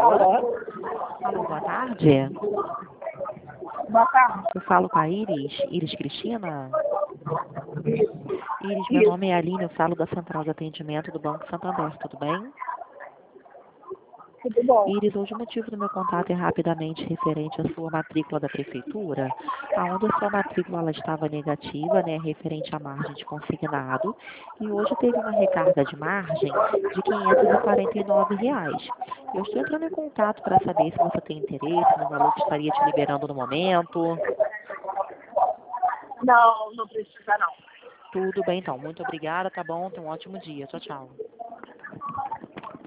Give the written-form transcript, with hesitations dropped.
Alô? Alô, boa tarde. Boa tarde. Eu falo com a Iris. Iris Cristina? Iris, meu Isso. nome é Aline, eu falo da Central de Atendimento do Banco Santander, tudo bem? Tudo bom? Iris, hoje o motivo do meu contato é rapidamente referente à sua matrícula da Prefeitura, onde a sua matrícula ela estava negativa, né, referente à margem de consignado, e hoje teve uma recarga de margem de R$ 549. Eu estou entrando em contato para saber se você tem interesse no valor que estaria te liberando no momento. Não, não precisa não. Tudo bem, então. Muito obrigada, tá bom? Tenha um ótimo dia. Tchau, tchau.